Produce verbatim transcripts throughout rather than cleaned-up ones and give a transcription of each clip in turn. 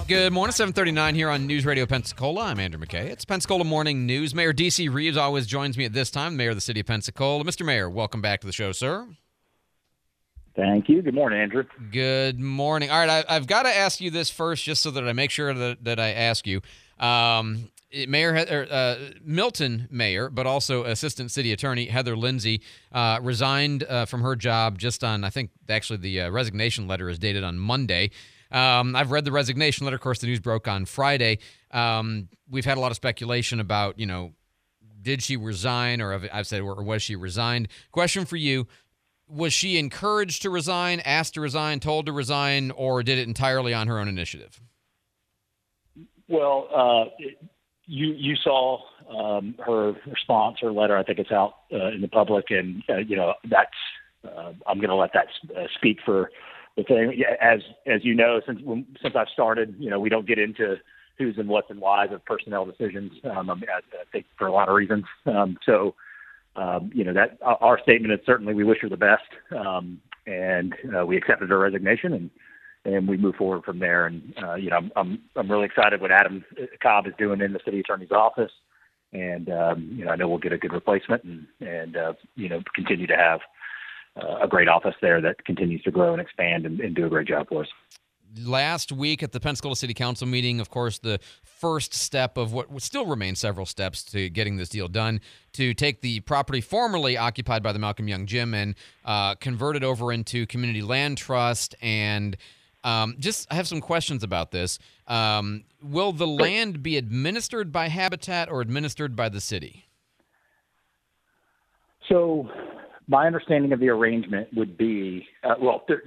Good morning, seven thirty-nine here on News Radio Pensacola. I'm Andrew McKay. It's Pensacola Morning News. Mayor D C. Reeves always joins me at this time, Mayor of the City of Pensacola. Mister Mayor, welcome back to the show, sir. Thank you. Good morning, Andrew. Good morning. All right, I, I've got to ask you this first just so that I make sure that, that I ask you. Um, Mayor or, uh, Milton Mayor, but also Assistant City Attorney Heather Lindsay uh, resigned uh, from her job just on, I think, actually the uh, resignation letter is dated on Monday. Um, I've read the resignation letter. Of course, the news broke on Friday. Um, we've had a lot of speculation about, you know, did she resign, or I've said, or was she resigned? Question for you. Was she encouraged to resign, asked to resign, told to resign, or did it entirely on her own initiative? Well, uh, you you saw um, her response, her letter. I think it's out uh, in the public, and uh, you know that's. Uh, I'm going to let that uh, speak for the thing. As as you know, since since I've started, you know, we don't get into who's and what's and whys of personnel decisions. Um, I, I think for a lot of reasons. Um, so. Um, you know, that our statement is certainly we wish her the best, um, and uh, we accepted her resignation, and, and we move forward from there. And uh, you know, I'm, I'm I'm really excited what Adam Cobb is doing in the city attorney's office, and um, you know, I know we'll get a good replacement, and and uh, you know, continue to have uh, a great office there that continues to grow and expand and, and do a great job for us. Last week at the Pensacola City Council meeting, of course, the first step of what still remains several steps to getting this deal done, to take the property formerly occupied by the Malcolm Young Gym and uh, convert it over into community land trust. And um, just I have some questions about this. Um, will the land be administered by Habitat or administered by the city? So my understanding of the arrangement would be, uh, well, there,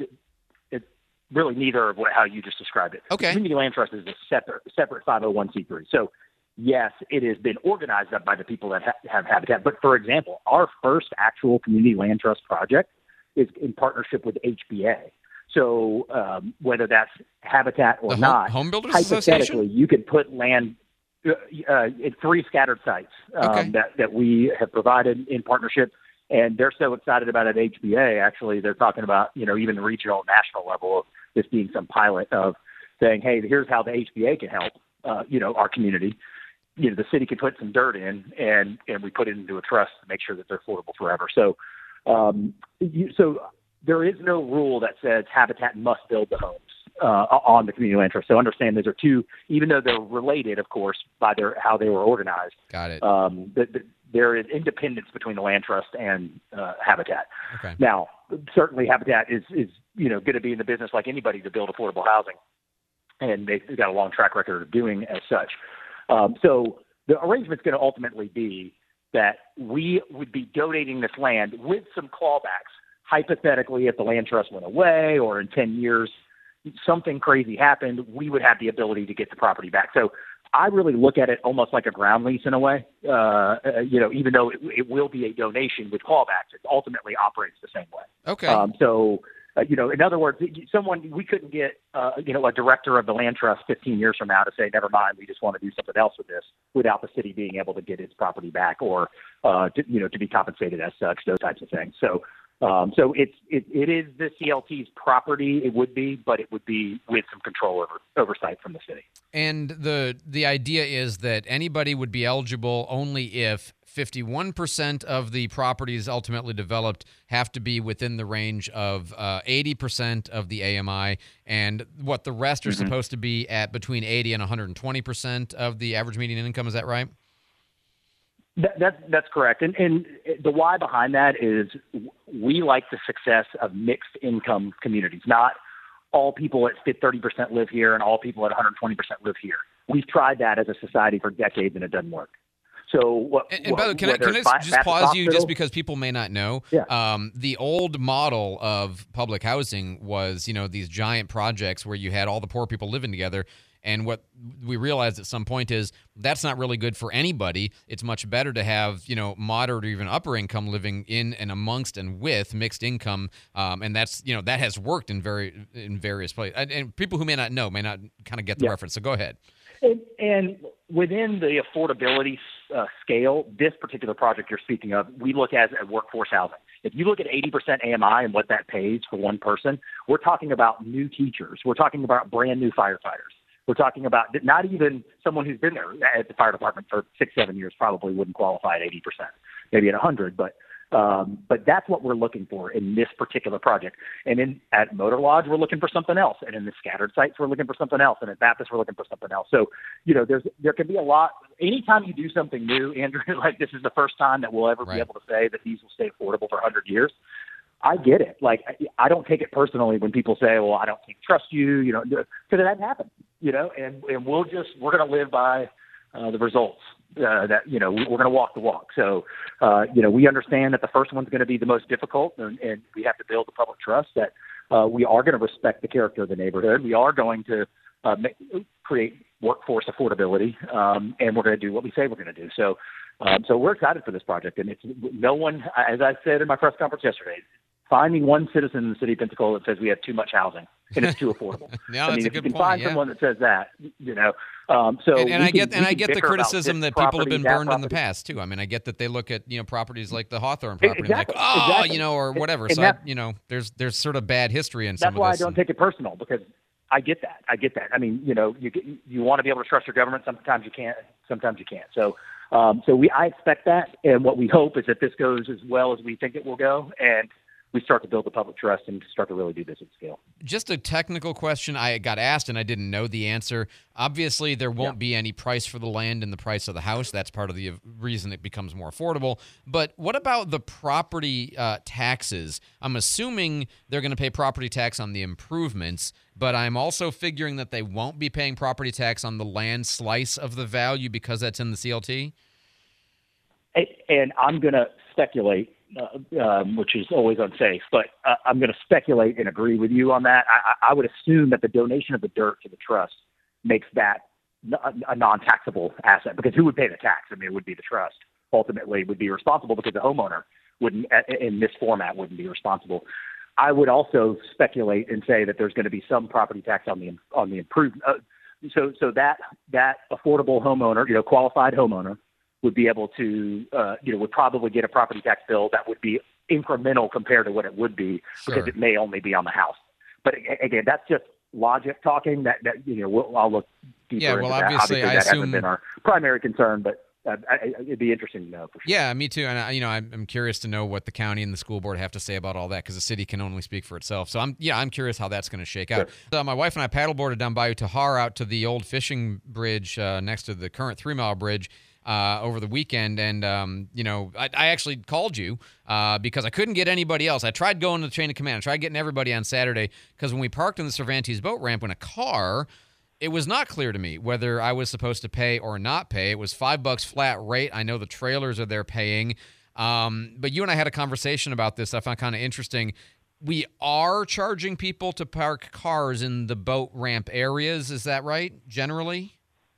really neither of what, how you just described it. Okay. The Community Land Trust is a separate, separate five oh one c three. So, yes, it has been organized by the people that ha- have Habitat. But, for example, our first actual Community Land Trust project is in partnership with H B A. So, um, whether that's Habitat or the not, Home Builders hypothetically, Association? you could put land uh, uh, in three scattered sites um, okay. that, that we have provided in partnership. And they're so excited about it at H B A, actually, they're talking about, you know, even the regional and national level of this being some pilot of saying, hey, here's how the H B A can help, uh, you know, our community. You know, the city can put some dirt in, and, and we put it into a trust to make sure that they're affordable forever. So, um, you, so there is no rule that says Habitat must build the homes uh, on the community land trust. So understand those are two, even though they're related, of course, by their how they were organized. Got it. Um, the, the, there is independence between the land trust and uh, Habitat. Okay. Now, certainly Habitat is, is you know, going to be in the business like anybody to build affordable housing, and they've got a long track record of doing as such. Um, so the arrangement's going to ultimately be that we would be donating this land with some clawbacks. Hypothetically, if the land trust went away or in ten years something crazy happened, we would have the ability to get the property back. So I really look at it almost like a ground lease in a way. Uh, you know, even though it, it will be a donation with callbacks, it ultimately operates the same way. Okay. Um, so, uh, you know, in other words, someone we couldn't get, uh, you know, a director of the land trust fifteen years from now to say, never mind, we just want to do something else with this, without the city being able to get its property back or, uh, to, you know, to be compensated as such, those types of things. So. Um, so it's, it, it is the C L T's property, it would be, but it would be with some control over oversight from the city. And the the idea is that anybody would be eligible only if fifty-one percent of the properties ultimately developed have to be within the range of uh, eighty percent of the A M I, and what the rest are mm-hmm. supposed to be at between eighty and one hundred twenty percent of the average median income. Is that right? That, that, that's correct. And, and the why behind that is we like the success of mixed income communities. Not all people at thirty percent live here and all people at one hundred twenty percent live here. We've tried that as a society for decades and it doesn't work. So what? And, and by the way, can I, can I just pause you just because people may not know? Yeah. Um, the old model of public housing was, you know, these giant projects where you had all the poor people living together. And what we realized at some point is that's not really good for anybody. It's much better to have, you know, moderate or even upper income living in and amongst and with mixed income. Um, and that's, you know, that has worked in very in various places. And, and people who may not know may not kind of get the yeah. reference. So go ahead. And, and within the affordability uh, scale, this particular project you're speaking of, we look at at workforce housing. If you look at eighty percent A M I and what that pays for one person, we're talking about new teachers. We're talking about brand new firefighters. We're talking about not even someone who's been there at the fire department for six, seven years probably wouldn't qualify at eighty percent, maybe at one hundred, but um, but that's what we're looking for in this particular project. And in at Motor Lodge, we're looking for something else, and in the scattered sites, we're looking for something else, and at Baptist, we're looking for something else. So, you know, there's there can be a lot. Anytime you do something new, Andrew, like this is the first time that we'll ever right. be able to say that these will stay affordable for one hundred years. I get it. Like, I don't take it personally when people say, well, I don't trust you, you know, because that happens, you know, and, and we'll just, we're going to live by uh, the results uh, that, you know, we're going to walk the walk. So, uh, you know, we understand that the first one's going to be the most difficult, and, and we have to build the public trust that uh, we are going to respect the character of the neighborhood. We are going to uh, make, create workforce affordability, um, and we're going to do what we say we're going to do. So, um, so we're excited for this project, and it's no one, as I said in my press conference yesterday, find me one citizen in the city of Pensacola that says we have too much housing and it's too affordable. yeah, I mean, that's a if good you can point, find yeah. someone that says that, you know, um, so and, and I can, get and I get the criticism that people have been burned property. in the past too. I mean, I get that they look at you know properties like the Hawthorne property, exactly, and like oh, exactly. you know, or whatever. And, so and I, you know, there's there's sort of bad history in some that's of why this. I don't and, take it personal, because I get that. I get that. I mean, you know, you you want to be able to trust your government. Sometimes you can't. Sometimes you can't. So, um, so we I expect that, and what we hope is that this goes as well as we think it will go, and we start to build the public trust and start to really do this at scale. Just a technical question I got asked and I didn't know the answer. Obviously, there won't yeah. be any price for the land and the price of the house. That's part of the reason it becomes more affordable. But what about the property uh, taxes? I'm assuming they're going to pay property tax on the improvements, but I'm also figuring that they won't be paying property tax on the land slice of the value because that's in the C L T? And I'm going to speculate, Uh, um, which is always unsafe, but uh, I'm going to speculate and agree with you on that. I, I would assume that the donation of the dirt to the trust makes that a, a non-taxable asset, because who would pay the tax? I mean, it would be the trust. Ultimately, would be responsible, because the homeowner wouldn't, in this format, wouldn't be responsible. I would also speculate and say that there's going to be some property tax on the on the improvement. Uh, so, so that that affordable homeowner, you know, qualified homeowner, would be able to, uh, you know, would probably get a property tax bill that would be incremental compared to what it would be, sure. because it may only be on the house. But again, that's just logic talking. That, that you know, we'll, I'll look deeper yeah, well, into that. obviously, Obviously, I that assume... hasn't been our primary concern, but uh, I, it'd be interesting to know for sure. Yeah, me too. And I, you know, I'm, I'm curious to know what the county and the school board have to say about all that, because the city can only speak for itself. So I'm, yeah, I'm curious how that's going to shake out. Sure. So my wife and I paddleboarded down Bayou Tahar out to the old fishing bridge uh, next to the current Three Mile Bridge uh, over the weekend, and um, you know, I, I actually called you uh, because I couldn't get anybody else. I tried going to the chain of command. I tried getting everybody on Saturday, because when we parked in the Cervantes boat ramp in a car, it was not clear to me whether I was supposed to pay or not pay. It was five bucks flat rate. I know the trailers are there paying. Um, but you and I had a conversation about this I found kind of interesting. We are charging people to park cars in the boat ramp areas. Is that right, generally?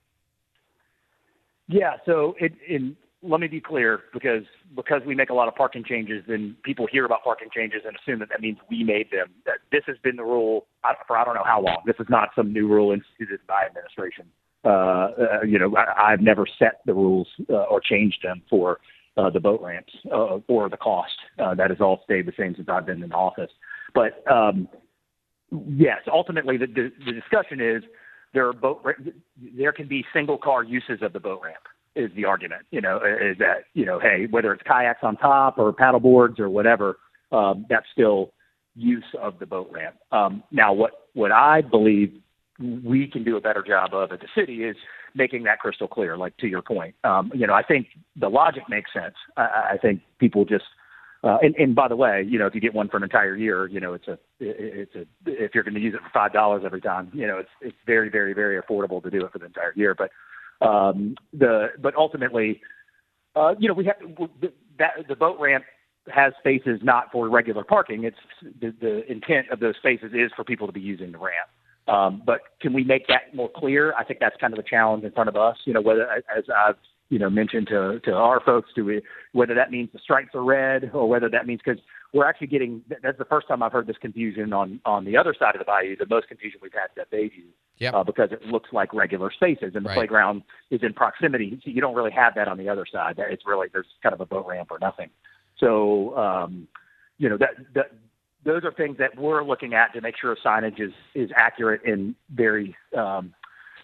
Yeah, so it, in, let me be clear, because because we make a lot of parking changes, then people hear about parking changes and assume that that means we made them. That this has been the rule for I don't know how long. This is not some new rule instituted by administration. Uh, uh, you know, I, I've never set the rules uh, or changed them for uh, the boat ramps uh, or the cost. Uh, that has all stayed the same since I've been in office. But um, yes, ultimately the, the, the discussion is there are boat there can be single car uses of the boat ramp. Is the argument, you know, is that, you know, hey, whether it's kayaks on top or paddle boards or whatever, um, that's still use of the boat ramp. Um, now, what, what I believe we can do a better job of at the city is making that crystal clear, like to your point. Um, you know, I think the logic makes sense. I, I think people just, uh, and, and by the way, you know, if you get one for an entire year, you know, it's a, it's a, if you're going to use it for five dollars every time, you know, it's, it's very, very, very affordable to do it for the entire year. But, Um, the, but ultimately, uh, you know, we have the, that the boat ramp has spaces not for regular parking. It's the, the intent of those spaces is for people to be using the ramp. Um, but can we make that more clear? I think that's kind of the challenge in front of us, you know, whether, as I've, you know, mentioned to, to our folks, do we, whether that means the stripes are red or whether that means, because we're actually getting, that's the first time I've heard this confusion on, on the other side of the bayou. The most confusion we've had is at Bayview. Yep. Uh, because it looks like regular spaces and the right. playground is in proximity. So you don't really have that on the other side. It's really, there's kind of a boat ramp or nothing. So, um, you know, that, that those are things that we're looking at to make sure signage is, is accurate and very, um,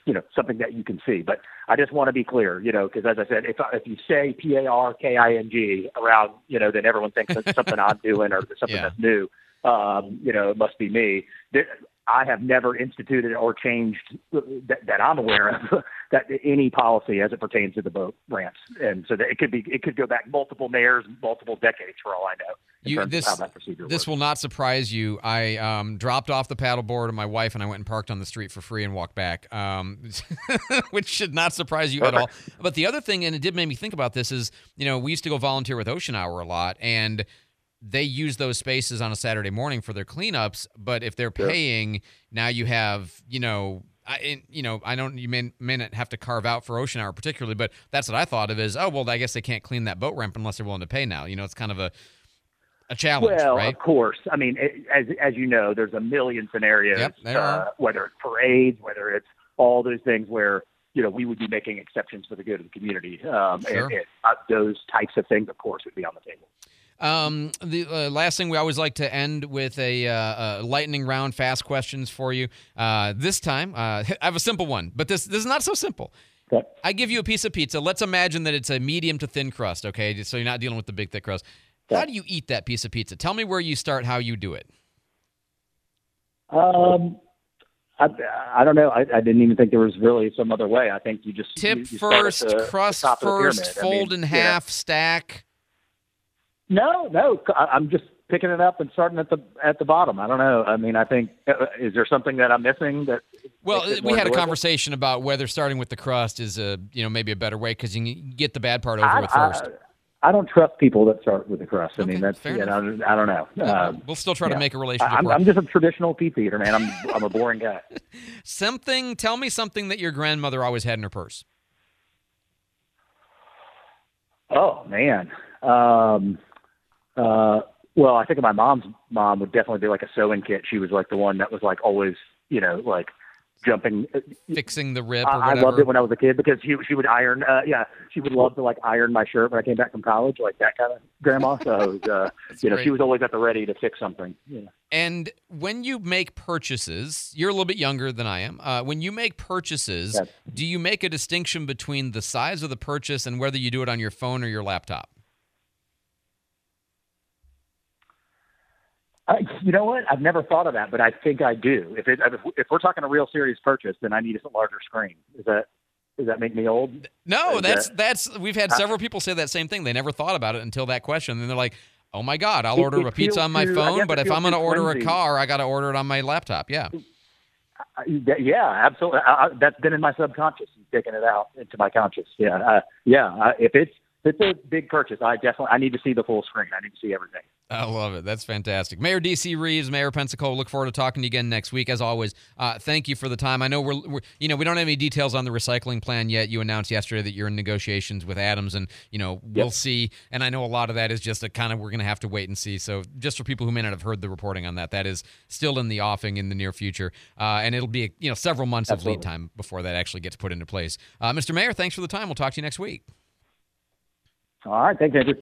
you know, something that you can see. But I just want to be clear, you know, because as I said, if if you say P A R K I N G around, you know, then everyone thinks it's something I'm doing or something Yeah. that's new. Um, you know, it must be me. There, I have never instituted or changed that, that I'm aware of that any policy as it pertains to the boat ramps, and so that it could be it could go back multiple mayors, multiple decades for all I know. In You, terms this of how that procedure this works. will not surprise you. I um, dropped off the paddleboard and my wife and I went and parked on the street for free and walked back, um, which should not surprise you Perfect. at all. But the other thing, and it did make me think about this, is you know we used to go volunteer with Ocean Hour a lot, and they use those spaces on a Saturday morning for their cleanups. But if they're Sure. paying, now you have you know. I, and, you know, I don't. You may, may not have to carve out for Ocean Hour particularly, but that's what I thought of. Is oh well, I guess they can't clean that boat ramp unless they're willing to pay now. You know, it's kind of a a challenge, Well, right? of course. I mean, it, as as you know, there's a million scenarios. Yep, there uh, are. whether it's parades, whether it's all those things where you know we would be making exceptions for the good of the community. Um, Sure. and, and uh, those types of things, of course, would be on the table. Um, the uh, last thing we always like to end with a, uh, a lightning round, fast questions for you. Uh, this time, uh, I have a simple one, but this this is not so simple. Okay. I give you a piece of pizza. Let's imagine that it's a medium to thin crust, okay? So you're not dealing with the big thick crust. How Okay. do you eat that piece of pizza? Tell me where you start, how you do it. Um, I, I don't know. I, I didn't even think there was really some other way. I think you just Tip you, you start at first, the- crust the top of the first, pyramid. I fold mean, in you know, half, stack. No, no. I- I'm just picking it up and starting at the at the bottom. I don't know. I mean, I think uh, is there something that I'm missing that? Well, makes it we more had a enjoyable? conversation about whether starting with the crust is a you know maybe a better way because you can get the bad part over I, with first. I, I don't trust people that start with the crust. I Okay, mean, that's fair you enough. know, I don't know. Yeah, Um, we'll still try to yeah. make a relationship I'm, work. I'm just a traditional pizza eater, man. I'm I'm a boring guy. Something. Tell me something that your grandmother always had in her purse. Oh man. Um, uh, well, I think my mom's mom would definitely be like a sewing kit. She was like the one that was like always, you know, like jumping. Fixing the rip or I, I whatever. loved it when I was a kid because she she would iron. Uh, yeah, she would love to like iron my shirt when I came back from college, like that kind of grandma. So it was, uh, you know, great. she was always at the ready to fix something. Yeah. And when you make purchases, you're a little bit younger than I am. Uh, when you make purchases, Yes. do you make a distinction between the size of the purchase and whether you do it on your phone or your laptop? I, you know what? I've never thought of that, but I think I do. If it, if, if we're talking a real serious purchase, then I need a larger screen. Is that does that make me old? No, Is that's that- that's. We've had several people say that same thing. They never thought about it until that question, and they're like, "Oh my God, I'll It- order it a pizza feels on my too- I phone, guess but it if feels I'm going to too order a flimsy. car, I got to order it on my laptop." Yeah. I- Yeah, absolutely. I, I, that's been in my subconscious and taking it out into my conscious. Yeah, uh, yeah. I, if it's if it's a big purchase, I definitely I need to see the full screen. I need to see everything. I love it. That's fantastic. Mayor D C. Reeves, Mayor Pensacola, look forward to talking to you again next week. As always, uh, thank you for the time. I know we're, we're, you know, we don't have any details on the recycling plan yet. You announced yesterday that you're in negotiations with Adams, and, you know, we'll Yep. see. And I know a lot of that is just a kind of, we're going to have to wait and see. So just for people who may not have heard the reporting on that, that is still in the offing in the near future. Uh, and it'll be, you know, several months of Absolutely. lead time before that actually gets put into place. Uh, Mister Mayor, thanks for the time. We'll talk to you next week. All right, thanks, Andrew.